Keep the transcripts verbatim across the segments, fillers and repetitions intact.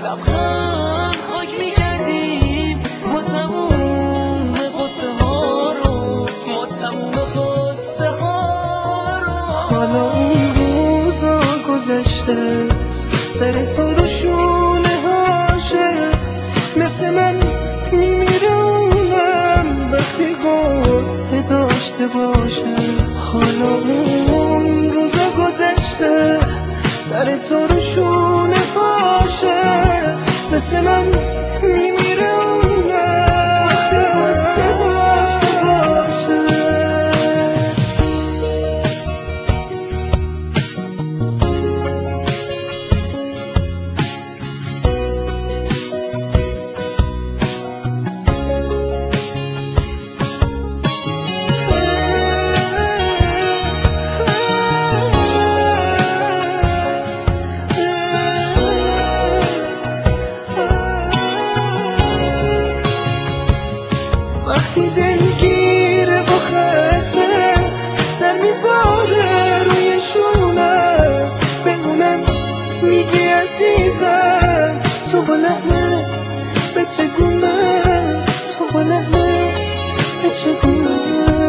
لبخند خاک میکردیم ما تموم قصه ها رو، ما تموم قصه ها رو. حالا اون روزا گذشته، سر تو رو شونه هاشه، مثل من میمیره اونم وقتی قصه داشته باشه. حالا اون روزا گذشته، سر تو رو شونه هاشه، مثل من میمیره اونم وقتی قصه داشته باشه. وقتی دلگیره و خسته، سر میذاره روی شونه، بمونم میگی عزیزم تو با لحنه به چگونه، تو با لحنه به چگونه.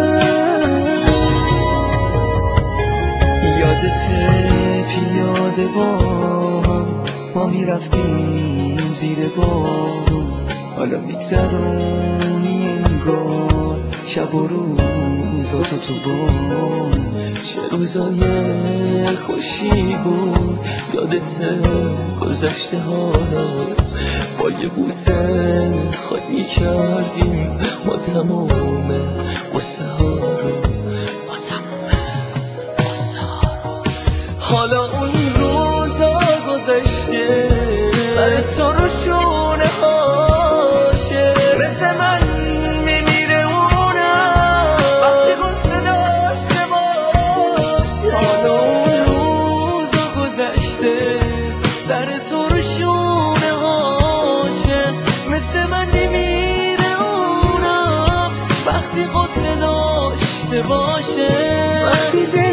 یادته پیاده با هم ما میرفتیم زیر بارون، حالا میگذرونی انگار شب و روزاتو تو بام. چه روزای خوشی بود یادته گذشته، حالا با یه بوسه خاک میکردیم ما تموم قصه ها رو، ما تموم قصه ها رو. حالا اون روزا گذشته، سر تو رو شونه هاشه، مثل من میمیره اونم وقتی قصه داشته باشه. حالا اون روزا گذشته، سر تو رو شونه هاشه، مثل من میمیره اونم وقتی قصه داشته باشه. وقتی